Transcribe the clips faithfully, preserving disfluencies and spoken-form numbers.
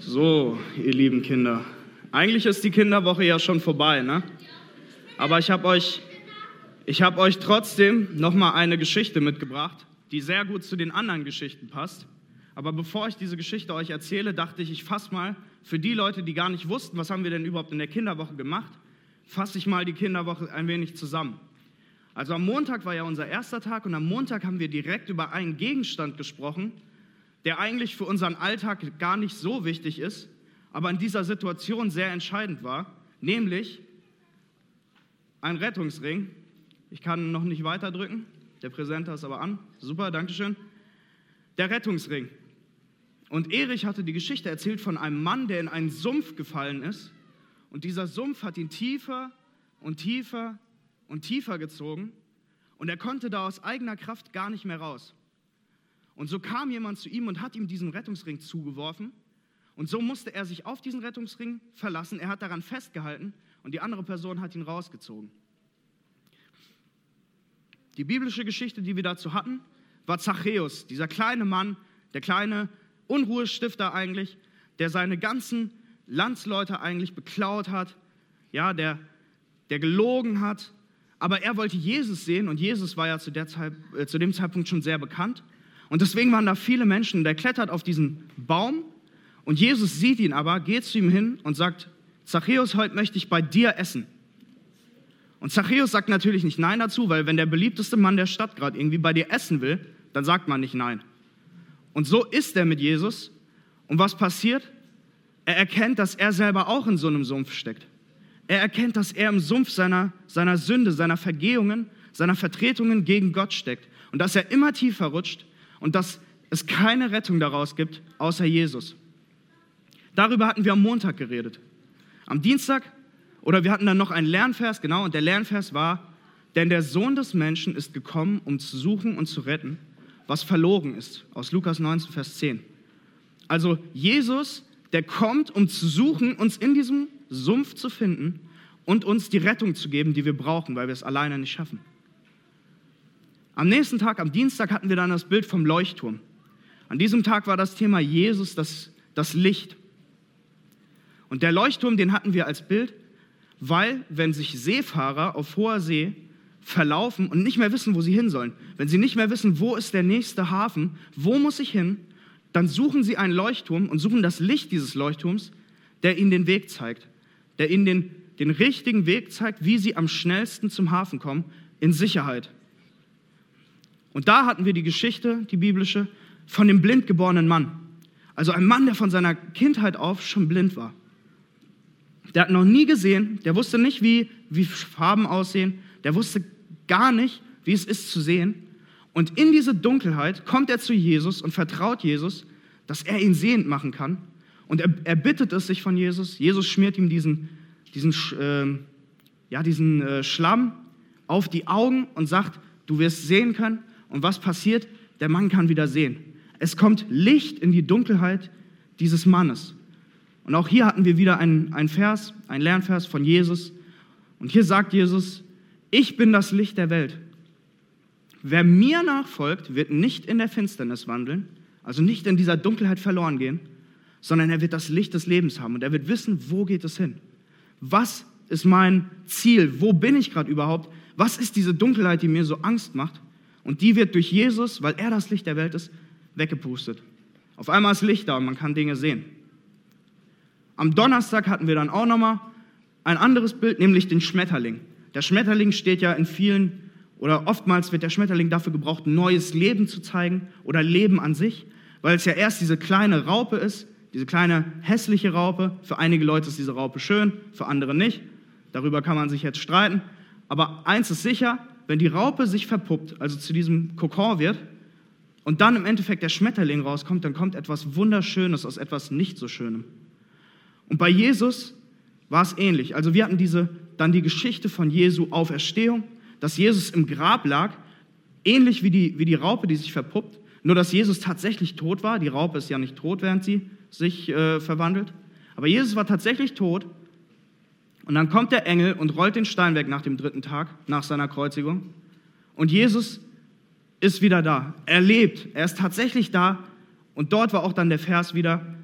So, ihr lieben Kinder. Eigentlich ist die Kinderwoche ja schon vorbei, ne? Aber ich habe euch, ich hab euch trotzdem nochmal eine Geschichte mitgebracht, die sehr gut zu den anderen Geschichten passt. Aber bevor ich diese Geschichte euch erzähle, dachte ich, ich fasse mal für die Leute, die gar nicht wussten, was haben wir denn überhaupt in der Kinderwoche gemacht, fasse ich mal die Kinderwoche ein wenig zusammen. Also am Montag war ja unser erster Tag und am Montag haben wir direkt über einen Gegenstand gesprochen, der eigentlich für unseren Alltag gar nicht so wichtig ist, aber in dieser Situation sehr entscheidend war, nämlich ein Rettungsring. Ich kann noch nicht weiter drücken, der Präsenter ist aber an. Super, Dankeschön. Der Rettungsring. Und Erich hatte die Geschichte erzählt von einem Mann, der in einen Sumpf gefallen ist. Und dieser Sumpf hat ihn tiefer und tiefer und tiefer gezogen. Und er konnte da aus eigener Kraft gar nicht mehr raus. Und so kam jemand zu ihm und hat ihm diesen Rettungsring zugeworfen. Und so musste er sich auf diesen Rettungsring verlassen. Er hat daran festgehalten und die andere Person hat ihn rausgezogen. Die biblische Geschichte, die wir dazu hatten, war Zachäus, dieser kleine Mann, der kleine Unruhestifter eigentlich, der seine ganzen Landsleute eigentlich beklaut hat, ja, der, der gelogen hat. Aber er wollte Jesus sehen und Jesus war ja zu, der Zeit, äh, zu dem Zeitpunkt schon sehr bekannt. Und deswegen waren da viele Menschen. Der klettert auf diesen Baum und Jesus sieht ihn aber, geht zu ihm hin und sagt, Zachäus, heute möchte ich bei dir essen. Und Zachäus sagt natürlich nicht Nein dazu, weil wenn der beliebteste Mann der Stadt gerade irgendwie bei dir essen will, dann sagt man nicht Nein. Und so ist er mit Jesus. Und was passiert? Er erkennt, dass er selber auch in so einem Sumpf steckt. Er erkennt, dass er im Sumpf seiner, seiner Sünde, seiner Vergehungen, seiner Vertretungen gegen Gott steckt. Und dass er immer tiefer rutscht und dass es keine Rettung daraus gibt, außer Jesus. Darüber hatten wir am Montag geredet. Am Dienstag, oder wir hatten dann noch einen Lernvers, genau, und der Lernvers war, denn der Sohn des Menschen ist gekommen, um zu suchen und zu retten, was verloren ist, aus Lukas neunzehn, Vers zehn. Also Jesus, der kommt, um zu suchen, uns in diesem Sumpf zu finden und uns die Rettung zu geben, die wir brauchen, weil wir es alleine nicht schaffen. Am nächsten Tag, am Dienstag, hatten wir dann das Bild vom Leuchtturm. An diesem Tag war das Thema Jesus, das, das Licht. Und der Leuchtturm, den hatten wir als Bild, weil, wenn sich Seefahrer auf hoher See verlaufen und nicht mehr wissen, wo sie hin sollen, wenn sie nicht mehr wissen, wo ist der nächste Hafen, wo muss ich hin, dann suchen sie einen Leuchtturm und suchen das Licht dieses Leuchtturms, der ihnen den Weg zeigt, der ihnen den, den richtigen Weg zeigt, wie sie am schnellsten zum Hafen kommen, in Sicherheit. Und da hatten wir die Geschichte, die biblische, von dem blind geborenen Mann. Also ein Mann, der von seiner Kindheit auf schon blind war. Der hat noch nie gesehen, der wusste nicht, wie, wie Farben aussehen, der wusste gar nicht, wie es ist zu sehen. Und in diese Dunkelheit kommt er zu Jesus und vertraut Jesus, dass er ihn sehend machen kann. Und er, er bittet es sich von Jesus. Jesus schmiert ihm diesen, diesen, äh, ja, diesen äh, Schlamm auf die Augen und sagt, du wirst sehen können. Und was passiert? Der Mann kann wieder sehen. Es kommt Licht in die Dunkelheit dieses Mannes. Und auch hier hatten wir wieder einen, einen Vers, einen Lernvers von Jesus. Und hier sagt Jesus, ich bin das Licht der Welt. Wer mir nachfolgt, wird nicht in der Finsternis wandeln, also nicht in dieser Dunkelheit verloren gehen, sondern er wird das Licht des Lebens haben und er wird wissen, wo geht es hin? Was ist mein Ziel? Wo bin ich gerade überhaupt? Was ist diese Dunkelheit, die mir so Angst macht? Und die wird durch Jesus, weil er das Licht der Welt ist, weggepustet. Auf einmal ist Licht da und man kann Dinge sehen. Am Donnerstag hatten wir dann auch nochmal ein anderes Bild, nämlich den Schmetterling. Der Schmetterling steht ja in vielen, oder oftmals wird der Schmetterling dafür gebraucht, neues Leben zu zeigen oder Leben an sich, weil es ja erst diese kleine Raupe ist, diese kleine hässliche Raupe. Für einige Leute ist diese Raupe schön, für andere nicht. Darüber kann man sich jetzt streiten. Aber eins ist sicher, wenn die Raupe sich verpuppt, also zu diesem Kokon wird, und dann im Endeffekt der Schmetterling rauskommt, dann kommt etwas Wunderschönes aus etwas nicht so Schönem. Und bei Jesus war es ähnlich. Also wir hatten diese, dann die Geschichte von Jesu Auferstehung, dass Jesus im Grab lag, ähnlich wie die, wie die Raupe, die sich verpuppt, nur dass Jesus tatsächlich tot war. Die Raupe ist ja nicht tot, während sie sich äh, verwandelt. Aber Jesus war tatsächlich tot. Und dann kommt der Engel und rollt den Stein weg nach dem dritten Tag, nach seiner Kreuzigung. Und Jesus ist wieder da. Er lebt. Er ist tatsächlich da. Und dort war auch dann der Vers wieder,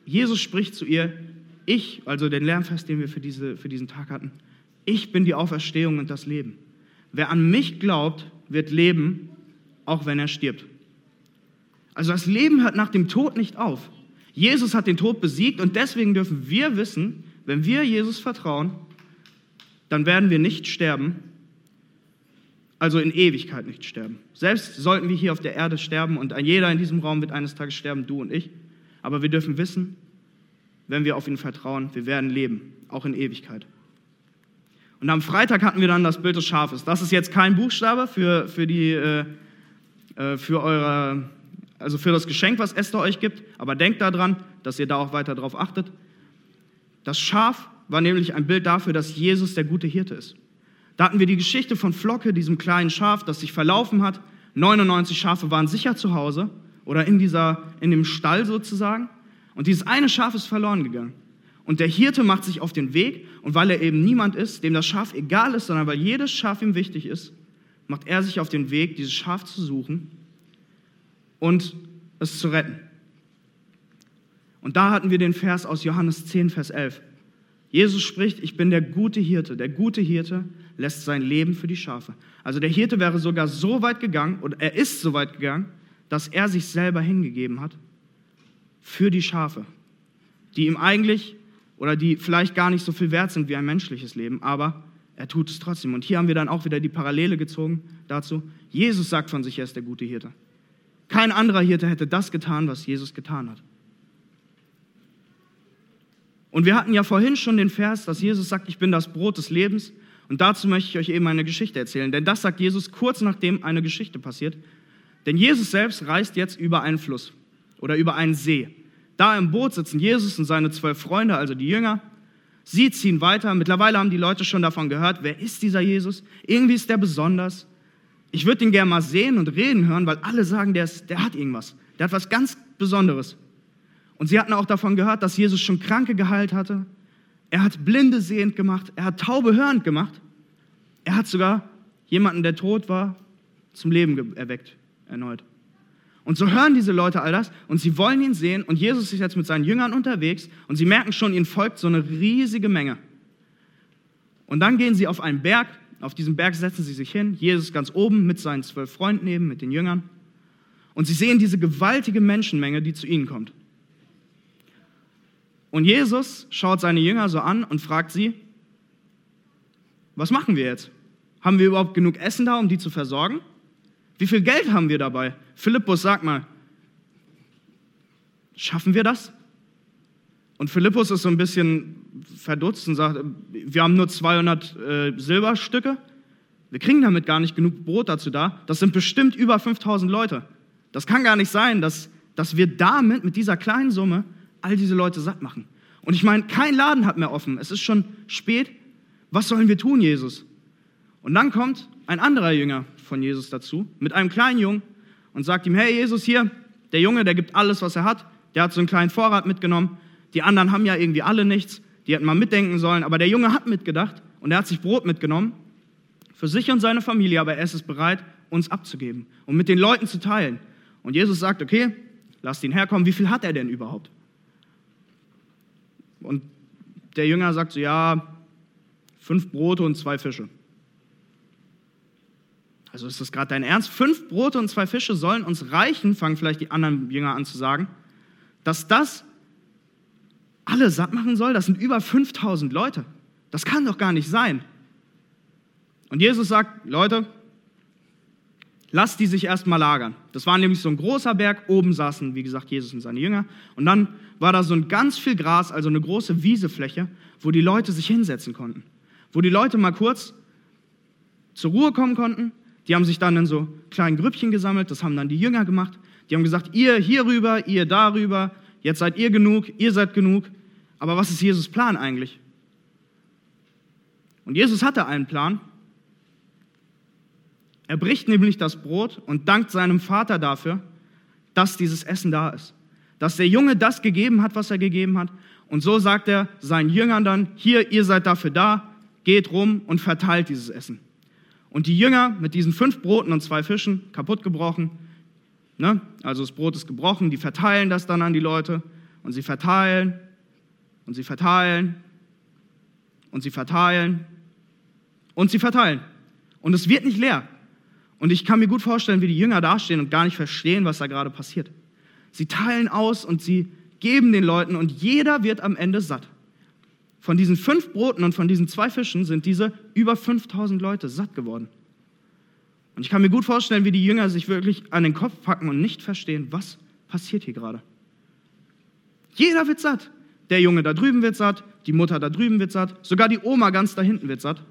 Jesus spricht zu ihr, ich, also den Lernvers, den wir für, diese, für diesen Tag hatten, ich bin die Auferstehung und das Leben. Wer an mich glaubt, wird leben, auch wenn er stirbt. Also das Leben hört nach dem Tod nicht auf. Jesus hat den Tod besiegt und deswegen dürfen wir wissen, wenn wir Jesus vertrauen, dann werden wir nicht sterben, also in Ewigkeit nicht sterben. Selbst sollten wir hier auf der Erde sterben und jeder in diesem Raum wird eines Tages sterben, du und ich, aber wir dürfen wissen, wenn wir auf ihn vertrauen, wir werden leben, auch in Ewigkeit. Und am Freitag hatten wir dann das Bild des Schafes. Das ist jetzt kein Buchstabe für, für, die, äh, für, eure, also für das Geschenk, was Esther euch gibt, aber denkt daran, dass ihr da auch weiter drauf achtet. Das Schaf war nämlich ein Bild dafür, dass Jesus der gute Hirte ist. Da hatten wir die Geschichte von Flocke, diesem kleinen Schaf, das sich verlaufen hat. neunundneunzig Schafe waren sicher zu Hause oder in, dieser, in dem Stall sozusagen. Und dieses eine Schaf ist verloren gegangen. Und der Hirte macht sich auf den Weg und weil er eben niemand ist, dem das Schaf egal ist, sondern weil jedes Schaf ihm wichtig ist, macht er sich auf den Weg, dieses Schaf zu suchen und es zu retten. Und da hatten wir den Vers aus Johannes zehn, Vers elf. Jesus spricht, ich bin der gute Hirte. Der gute Hirte lässt sein Leben für die Schafe. Also der Hirte wäre sogar so weit gegangen, oder er ist so weit gegangen, dass er sich selber hingegeben hat für die Schafe, die ihm eigentlich oder die vielleicht gar nicht so viel wert sind wie ein menschliches Leben, aber er tut es trotzdem. Und hier haben wir dann auch wieder die Parallele gezogen dazu. Jesus sagt von sich, er ist der gute Hirte. Kein anderer Hirte hätte das getan, was Jesus getan hat. Und wir hatten ja vorhin schon den Vers, dass Jesus sagt, ich bin das Brot des Lebens. Und dazu möchte ich euch eben eine Geschichte erzählen. Denn das sagt Jesus kurz nachdem eine Geschichte passiert. Denn Jesus selbst reist jetzt über einen Fluss oder über einen See. Da im Boot sitzen Jesus und seine zwölf Freunde, also die Jünger. Sie ziehen weiter. Mittlerweile haben die Leute schon davon gehört, wer ist dieser Jesus? Irgendwie ist der besonders. Ich würde ihn gerne mal sehen und reden hören, weil alle sagen, der, ist, der hat irgendwas. Der hat was ganz Besonderes. Und sie hatten auch davon gehört, dass Jesus schon Kranke geheilt hatte. Er hat Blinde sehend gemacht. Er hat Taube hörend gemacht. Er hat sogar jemanden, der tot war, zum Leben erweckt, erneut. Und so hören diese Leute all das und sie wollen ihn sehen. Und Jesus ist jetzt mit seinen Jüngern unterwegs und sie merken schon, ihnen folgt so eine riesige Menge. Und dann gehen sie auf einen Berg. Auf diesem Berg setzen sie sich hin. Jesus ganz oben mit seinen zwölf Freunden neben, mit den Jüngern. Und sie sehen diese gewaltige Menschenmenge, die zu ihnen kommt. Und Jesus schaut seine Jünger so an und fragt sie, was machen wir jetzt? Haben wir überhaupt genug Essen da, um die zu versorgen? Wie viel Geld haben wir dabei? Philippus, sag mal, schaffen wir das? Und Philippus ist so ein bisschen verdutzt und sagt, wir haben nur zweihundert äh, Silberstücke. Wir kriegen damit gar nicht genug Brot dazu da. Das sind bestimmt über fünftausend Leute. Das kann gar nicht sein, dass, dass wir damit, mit dieser kleinen Summe, all diese Leute satt machen. Und ich meine, kein Laden hat mehr offen. Es ist schon spät. Was sollen wir tun, Jesus? Und dann kommt ein anderer Jünger von Jesus dazu, mit einem kleinen Jungen und sagt ihm, hey Jesus, hier, der Junge, der gibt alles, was er hat. Der hat so einen kleinen Vorrat mitgenommen. Die anderen haben ja irgendwie alle nichts. Die hätten mal mitdenken sollen. Aber der Junge hat mitgedacht und er hat sich Brot mitgenommen für sich und seine Familie. Aber er ist es bereit, uns abzugeben und mit den Leuten zu teilen. Und Jesus sagt, okay, lasst ihn herkommen. Wie viel hat er denn überhaupt? Und der Jünger sagt so, ja, fünf Brote und zwei Fische. Also ist das gerade dein Ernst? Fünf Brote und zwei Fische sollen uns reichen, fangen vielleicht die anderen Jünger an zu sagen, dass das alle satt machen soll? Das sind über fünftausend Leute. Das kann doch gar nicht sein. Und Jesus sagt, Leute, lasst die sich erstmal lagern. Das war nämlich so ein großer Berg, oben saßen, wie gesagt, Jesus und seine Jünger. Und dann war da so ein ganz viel Gras, also eine große Wiesefläche, wo die Leute sich hinsetzen konnten. Wo die Leute mal kurz zur Ruhe kommen konnten. Die haben sich dann in so kleinen Grüppchen gesammelt, das haben dann die Jünger gemacht. Die haben gesagt, ihr hier rüber, ihr darüber, jetzt seid ihr genug, ihr seid genug. Aber was ist Jesus' Plan eigentlich? Und Jesus hatte einen Plan. Er bricht nämlich das Brot und dankt seinem Vater dafür, dass dieses Essen da ist. Dass der Junge das gegeben hat, was er gegeben hat. Und so sagt er seinen Jüngern dann, hier, ihr seid dafür da, geht rum und verteilt dieses Essen. Und die Jünger mit diesen fünf Broten und zwei Fischen, kaputt gebrochen, ne? Also das Brot ist gebrochen, die verteilen das dann an die Leute. und sie verteilen und sie verteilen und sie verteilen und sie verteilen. Und es wird nicht leer. Und ich kann mir gut vorstellen, wie die Jünger dastehen und gar nicht verstehen, was da gerade passiert. Sie teilen aus und sie geben den Leuten und jeder wird am Ende satt. Von diesen fünf Broten und von diesen zwei Fischen sind diese über fünftausend Leute satt geworden. Und ich kann mir gut vorstellen, wie die Jünger sich wirklich an den Kopf packen und nicht verstehen, was passiert hier gerade. Jeder wird satt. Der Junge da drüben wird satt, die Mutter da drüben wird satt, sogar die Oma ganz da hinten wird satt.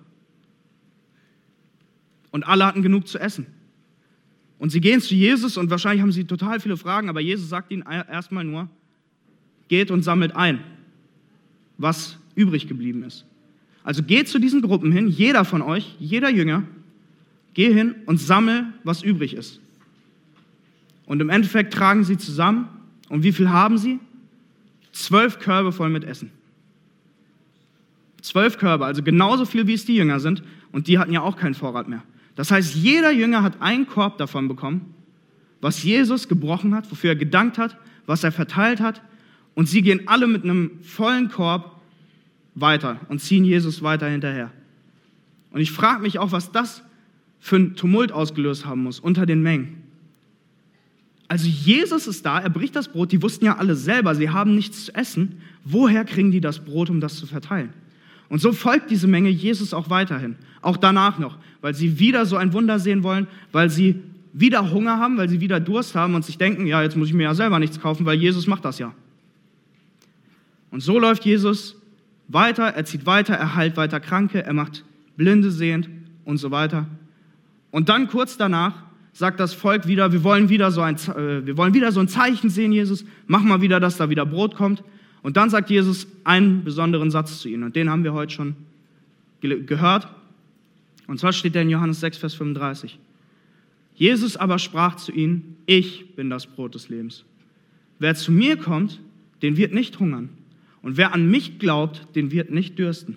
Und alle hatten genug zu essen. Und sie gehen zu Jesus und wahrscheinlich haben sie total viele Fragen, aber Jesus sagt ihnen erstmal nur, geht und sammelt ein, was übrig geblieben ist. Also geht zu diesen Gruppen hin, jeder von euch, jeder Jünger, geh hin und sammel, was übrig ist. Und im Endeffekt tragen sie zusammen. Und wie viel haben sie? Zwölf Körbe voll mit Essen. Zwölf Körbe, also genauso viel, wie es die Jünger sind. Und die hatten ja auch keinen Vorrat mehr. Das heißt, jeder Jünger hat einen Korb davon bekommen, was Jesus gebrochen hat, wofür er gedankt hat, was er verteilt hat. Und sie gehen alle mit einem vollen Korb weiter und ziehen Jesus weiter hinterher. Und ich frage mich auch, was das für ein Tumult ausgelöst haben muss unter den Mengen. Also Jesus ist da, er bricht das Brot, die wussten ja alle selber, sie haben nichts zu essen. Woher kriegen die das Brot, um das zu verteilen? Und so folgt diese Menge Jesus auch weiterhin, auch danach noch, weil sie wieder so ein Wunder sehen wollen, weil sie wieder Hunger haben, weil sie wieder Durst haben und sich denken, ja, jetzt muss ich mir ja selber nichts kaufen, weil Jesus macht das ja. Und so läuft Jesus weiter, er zieht weiter, er heilt weiter Kranke, er macht Blinde sehend und so weiter. Und dann kurz danach sagt das Volk wieder, wir wollen wieder so ein, äh, wir wollen wieder so ein Zeichen sehen, Jesus, mach mal wieder, dass da wieder Brot kommt. Und dann sagt Jesus einen besonderen Satz zu ihnen und den haben wir heute schon ge- gehört. Und zwar steht der in Johannes sechs, Vers fünfunddreißig. Jesus aber sprach zu ihnen, ich bin das Brot des Lebens. Wer zu mir kommt, den wird nicht hungern. Und wer an mich glaubt, den wird nicht dürsten.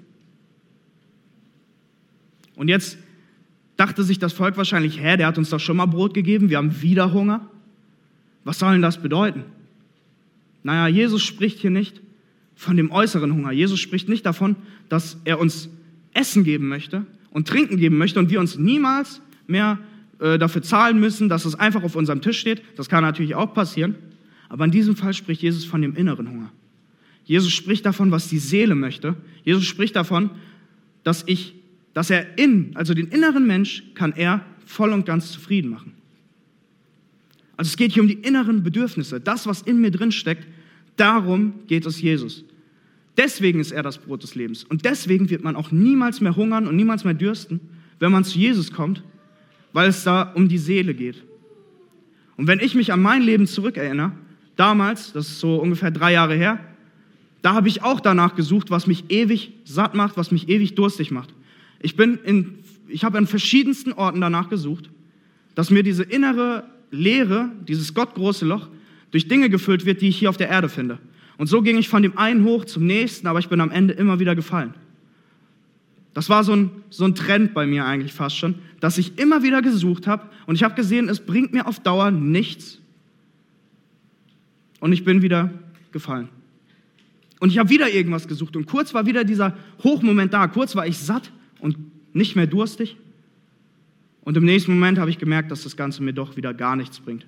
Und jetzt dachte sich das Volk wahrscheinlich, hä, der hat uns doch schon mal Brot gegeben, wir haben wieder Hunger. Was soll denn das bedeuten? Naja, Jesus spricht hier nicht von dem äußeren Hunger. Jesus spricht nicht davon, dass er uns Essen geben möchte und Trinken geben möchte und wir uns niemals mehr äh, dafür zahlen müssen, dass es einfach auf unserem Tisch steht. Das kann natürlich auch passieren. Aber in diesem Fall spricht Jesus von dem inneren Hunger. Jesus spricht davon, was die Seele möchte. Jesus spricht davon, dass ich dass er in, also den inneren Mensch, kann er voll und ganz zufrieden machen. Also es geht hier um die inneren Bedürfnisse, das, was in mir drin steckt, darum geht es Jesus. Deswegen ist er das Brot des Lebens. Und deswegen wird man auch niemals mehr hungern und niemals mehr dürsten, wenn man zu Jesus kommt, weil es da um die Seele geht. Und wenn ich mich an mein Leben zurückerinnere, damals, das ist so ungefähr drei Jahre her, da habe ich auch danach gesucht, was mich ewig satt macht, was mich ewig durstig macht. Ich bin in, ich habe an verschiedensten Orten danach gesucht, dass mir diese innere Leere, dieses gottgroße Loch, durch Dinge gefüllt wird, die ich hier auf der Erde finde. Und so ging ich von dem einen hoch zum nächsten, aber ich bin am Ende immer wieder gefallen. Das war so ein, so ein Trend bei mir eigentlich fast schon, dass ich immer wieder gesucht habe und ich habe gesehen, es bringt mir auf Dauer nichts. Und ich bin wieder gefallen. Und ich habe wieder irgendwas gesucht und kurz war wieder dieser Hochmoment da, kurz war ich satt und nicht mehr durstig. Und im nächsten Moment habe ich gemerkt, dass das Ganze mir doch wieder gar nichts bringt.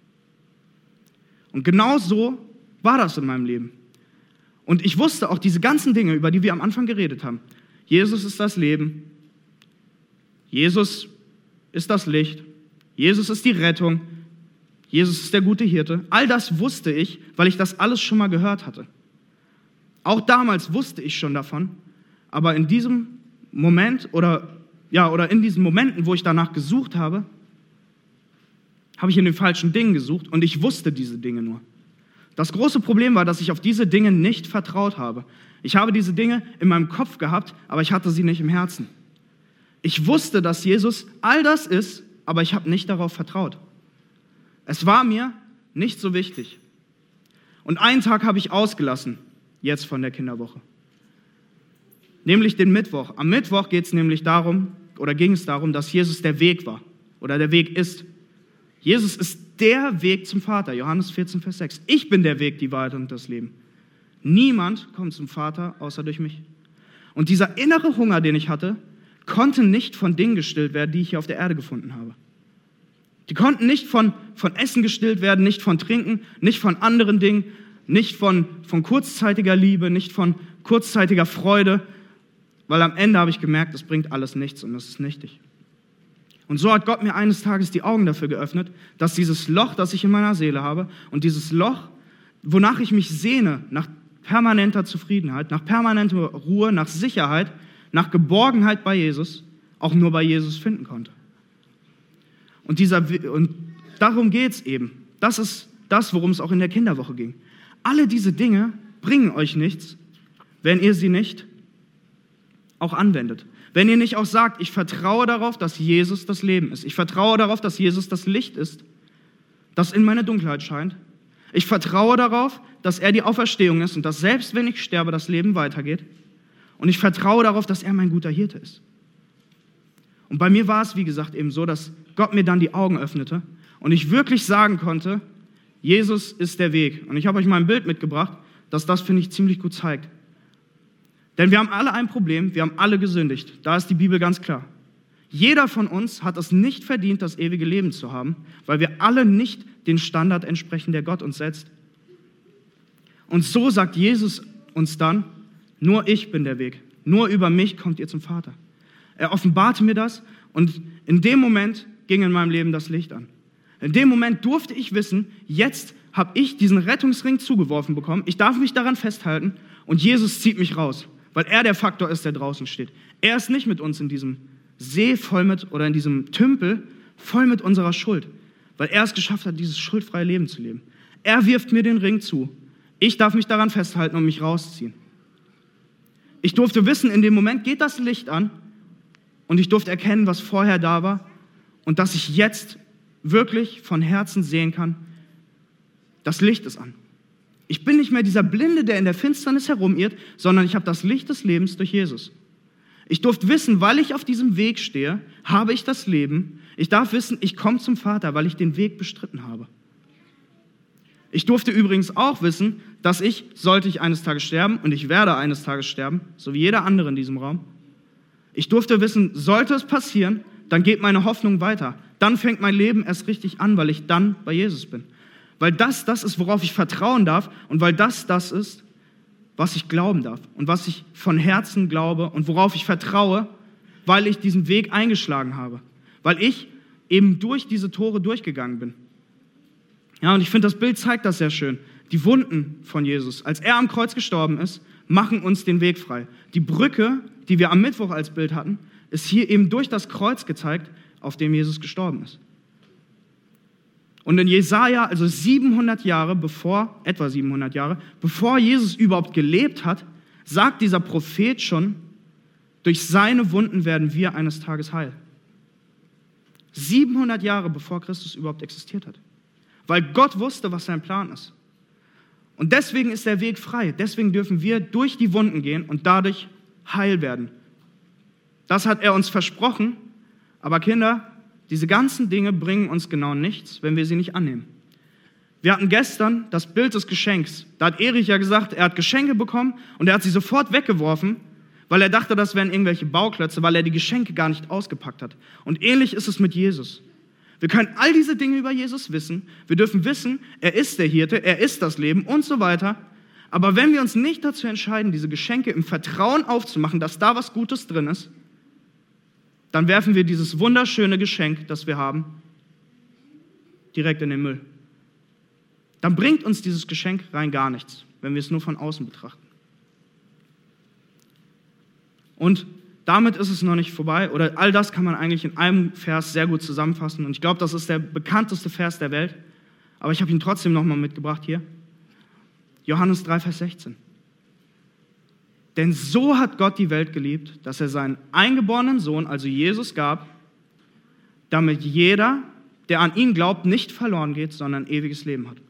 Und genau so war das in meinem Leben. Und ich wusste auch diese ganzen Dinge, über die wir am Anfang geredet haben. Jesus ist das Leben. Jesus ist das Licht. Jesus ist die Rettung. Jesus ist der gute Hirte. All das wusste ich, weil ich das alles schon mal gehört hatte. Auch damals wusste ich schon davon, aber in diesem Moment oder, ja, oder in diesen Momenten, wo ich danach gesucht habe, habe ich in den falschen Dingen gesucht und ich wusste diese Dinge nur. Das große Problem war, dass ich auf diese Dinge nicht vertraut habe. Ich habe diese Dinge in meinem Kopf gehabt, aber ich hatte sie nicht im Herzen. Ich wusste, dass Jesus all das ist, aber ich habe nicht darauf vertraut. Es war mir nicht so wichtig. Und einen Tag habe ich ausgelassen, jetzt von der Kinderwoche. Nämlich den Mittwoch. Am Mittwoch geht es nämlich darum, oder ging es darum, dass Jesus der Weg war oder der Weg ist. Jesus ist der Weg zum Vater. Johannes vierzehn, Vers sechs. Ich bin der Weg, die Wahrheit und das Leben. Niemand kommt zum Vater, außer durch mich. Und dieser innere Hunger, den ich hatte, konnte nicht von Dingen gestillt werden, die ich hier auf der Erde gefunden habe. Die konnten nicht von, von Essen gestillt werden, nicht von Trinken, nicht von anderen Dingen, nicht von, von kurzzeitiger Liebe, nicht von kurzzeitiger Freude, weil am Ende habe ich gemerkt, das bringt alles nichts und das ist nichtig. Und so hat Gott mir eines Tages die Augen dafür geöffnet, dass dieses Loch, das ich in meiner Seele habe und dieses Loch, wonach ich mich sehne, nach permanenter Zufriedenheit, nach permanenter Ruhe, nach Sicherheit, nach Geborgenheit bei Jesus, auch nur bei Jesus finden konnte. Und, dieser, und darum geht es eben. Das ist das, worum es auch in der Kinderwoche ging. Alle diese Dinge bringen euch nichts, wenn ihr sie nicht auch anwendet. Wenn ihr nicht auch sagt, ich vertraue darauf, dass Jesus das Leben ist. Ich vertraue darauf, dass Jesus das Licht ist, das in meine Dunkelheit scheint. Ich vertraue darauf, dass er die Auferstehung ist und dass selbst wenn ich sterbe, das Leben weitergeht. Und ich vertraue darauf, dass er mein guter Hirte ist. Und bei mir war es, wie gesagt, eben so, dass Gott mir dann die Augen öffnete und ich wirklich sagen konnte, Jesus ist der Weg. Und ich habe euch mal ein Bild mitgebracht, das das, finde ich, ziemlich gut zeigt. Denn wir haben alle ein Problem, wir haben alle gesündigt. Da ist die Bibel ganz klar. Jeder von uns hat es nicht verdient, das ewige Leben zu haben, weil wir alle nicht den Standard entsprechen, der Gott uns setzt. Und so sagt Jesus uns dann, nur ich bin der Weg. Nur über mich kommt ihr zum Vater. Er offenbarte mir das und in dem Moment ging in meinem Leben das Licht an. In dem Moment durfte ich wissen, jetzt habe ich diesen Rettungsring zugeworfen bekommen. Ich darf mich daran festhalten und Jesus zieht mich raus, weil er der Faktor ist, der draußen steht. Er ist nicht mit uns in diesem See voll mit oder in diesem Tümpel voll mit unserer Schuld, weil er es geschafft hat, dieses schuldfreie Leben zu leben. Er wirft mir den Ring zu. Ich darf mich daran festhalten und mich rausziehen. Ich durfte wissen, in dem Moment geht das Licht an und ich durfte erkennen, was vorher da war und dass ich jetzt wirklich von Herzen sehen kann, das Licht ist an. Ich bin nicht mehr dieser Blinde, der in der Finsternis herumirrt, sondern ich habe das Licht des Lebens durch Jesus. Ich durfte wissen, weil ich auf diesem Weg stehe, habe ich das Leben. Ich darf wissen, ich komme zum Vater, weil ich den Weg bestritten habe. Ich durfte übrigens auch wissen, dass ich, sollte ich eines Tages sterben, und ich werde eines Tages sterben, so wie jeder andere in diesem Raum, ich durfte wissen, sollte es passieren, dann geht meine Hoffnung weiter. Dann fängt mein Leben erst richtig an, weil ich dann bei Jesus bin. Weil das das ist, worauf ich vertrauen darf und weil das das ist, was ich glauben darf und was ich von Herzen glaube und worauf ich vertraue, weil ich diesen Weg eingeschlagen habe. Weil ich eben durch diese Tore durchgegangen bin. Ja, und ich finde, das Bild zeigt das sehr schön. Die Wunden von Jesus, als er am Kreuz gestorben ist, machen uns den Weg frei. Die Brücke, die wir am Mittwoch als Bild hatten, ist hier eben durch das Kreuz gezeigt, auf dem Jesus gestorben ist. Und in Jesaja, also siebenhundert Jahre bevor, etwa siebenhundert Jahre, bevor Jesus überhaupt gelebt hat, sagt dieser Prophet schon, durch seine Wunden werden wir eines Tages heil. siebenhundert Jahre bevor Christus überhaupt existiert hat. Weil Gott wusste, was sein Plan ist. Und deswegen ist der Weg frei. Deswegen dürfen wir durch die Wunden gehen und dadurch heil werden. Das hat er uns versprochen. Aber Kinder, diese ganzen Dinge bringen uns genau nichts, wenn wir sie nicht annehmen. Wir hatten gestern das Bild des Geschenks. Da hat Erich ja gesagt, er hat Geschenke bekommen und er hat sie sofort weggeworfen, weil er dachte, das wären irgendwelche Bauklötze, weil er die Geschenke gar nicht ausgepackt hat. Und ähnlich ist es mit Jesus. Wir können all diese Dinge über Jesus wissen. Wir dürfen wissen, er ist der Hirte, er ist das Leben und so weiter. Aber wenn wir uns nicht dazu entscheiden, diese Geschenke im Vertrauen aufzumachen, dass da was Gutes drin ist, dann werfen wir dieses wunderschöne Geschenk, das wir haben, direkt in den Müll. Dann bringt uns dieses Geschenk rein gar nichts, wenn wir es nur von außen betrachten. Und damit ist es noch nicht vorbei, oder all das kann man eigentlich in einem Vers sehr gut zusammenfassen. Und ich glaube, das ist der bekannteste Vers der Welt, aber ich habe ihn trotzdem nochmal mitgebracht hier. Johannes drei, Vers sechzehn. Denn so hat Gott die Welt geliebt, dass er seinen eingeborenen Sohn, also Jesus, gab, damit jeder, der an ihn glaubt, nicht verloren geht, sondern ewiges Leben hat.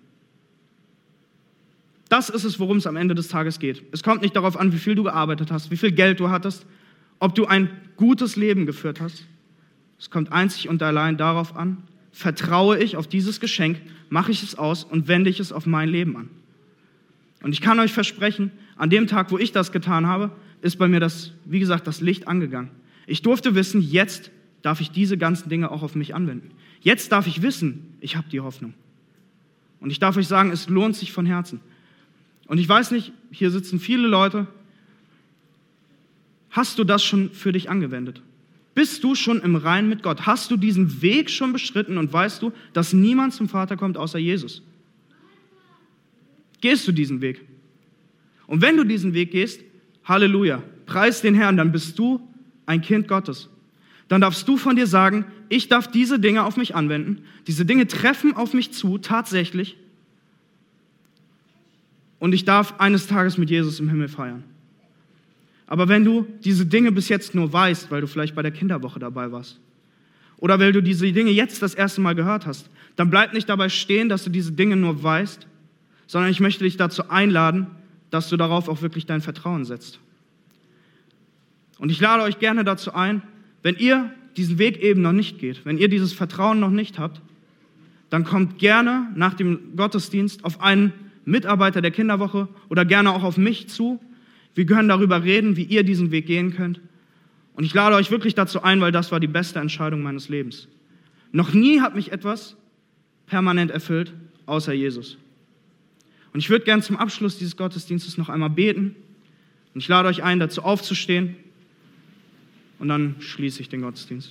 Das ist es, worum es am Ende des Tages geht. Es kommt nicht darauf an, wie viel du gearbeitet hast, wie viel Geld du hattest, ob du ein gutes Leben geführt hast. Es kommt einzig und allein darauf an, vertraue ich auf dieses Geschenk, mache ich es aus und wende ich es auf mein Leben an. Und ich kann euch versprechen, an dem Tag, wo ich das getan habe, ist bei mir das, wie gesagt, das Licht angegangen. Ich durfte wissen, jetzt darf ich diese ganzen Dinge auch auf mich anwenden. Jetzt darf ich wissen, ich habe die Hoffnung. Und ich darf euch sagen, es lohnt sich von Herzen. Und ich weiß nicht, hier sitzen viele Leute. Hast du das schon für dich angewendet? Bist du schon im Reinen mit Gott? Hast du diesen Weg schon beschritten und weißt du, dass niemand zum Vater kommt außer Jesus? Gehst du diesen Weg? Und wenn du diesen Weg gehst, Halleluja, preis den Herrn, dann bist du ein Kind Gottes. Dann darfst du von dir sagen, ich darf diese Dinge auf mich anwenden. Diese Dinge treffen auf mich zu, tatsächlich. Und ich darf eines Tages mit Jesus im Himmel feiern. Aber wenn du diese Dinge bis jetzt nur weißt, weil du vielleicht bei der Kinderwoche dabei warst, oder weil du diese Dinge jetzt das erste Mal gehört hast, dann bleib nicht dabei stehen, dass du diese Dinge nur weißt, sondern ich möchte dich dazu einladen, dass du darauf auch wirklich dein Vertrauen setzt. Und ich lade euch gerne dazu ein, wenn ihr diesen Weg eben noch nicht geht, wenn ihr dieses Vertrauen noch nicht habt, dann kommt gerne nach dem Gottesdienst auf einen Mitarbeiter der Kinderwoche oder gerne auch auf mich zu. Wir können darüber reden, wie ihr diesen Weg gehen könnt. Und ich lade euch wirklich dazu ein, weil das war die beste Entscheidung meines Lebens. Noch nie hat mich etwas permanent erfüllt, außer Jesus. Und ich würde gerne zum Abschluss dieses Gottesdienstes noch einmal beten. Und ich lade euch ein, dazu aufzustehen. Und dann schließe ich den Gottesdienst.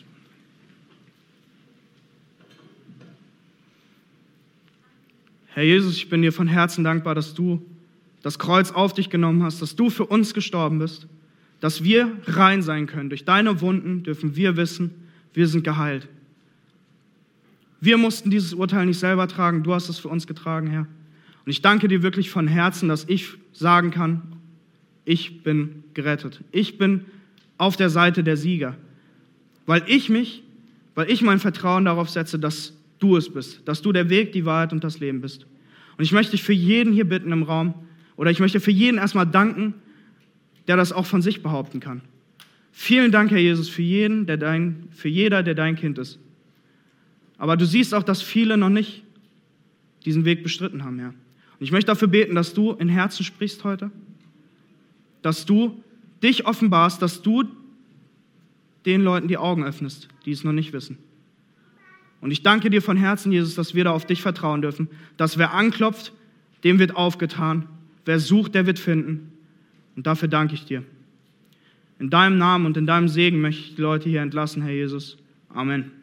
Herr Jesus, ich bin dir von Herzen dankbar, dass du das Kreuz auf dich genommen hast, dass du für uns gestorben bist, dass wir rein sein können. Durch deine Wunden dürfen wir wissen, wir sind geheilt. Wir mussten dieses Urteil nicht selber tragen, du hast es für uns getragen, Herr. Und ich danke dir wirklich von Herzen, dass ich sagen kann, ich bin gerettet. Ich bin auf der Seite der Sieger, weil ich mich, weil ich mein Vertrauen darauf setze, dass du es bist, dass du der Weg, die Wahrheit und das Leben bist. Und ich möchte dich für jeden hier bitten im Raum, oder ich möchte für jeden erstmal danken, der das auch von sich behaupten kann. Vielen Dank, Herr Jesus, für jeden, der dein, für jeder, der dein Kind ist. Aber du siehst auch, dass viele noch nicht diesen Weg bestritten haben, Herr. Und ich möchte dafür beten, dass du in Herzen sprichst heute, dass du dich offenbarst, dass du den Leuten die Augen öffnest, die es noch nicht wissen. Und ich danke dir von Herzen, Jesus, dass wir da auf dich vertrauen dürfen, dass wer anklopft, dem wird aufgetan, wer sucht, der wird finden. Und dafür danke ich dir. In deinem Namen und in deinem Segen möchte ich die Leute hier entlassen, Herr Jesus. Amen.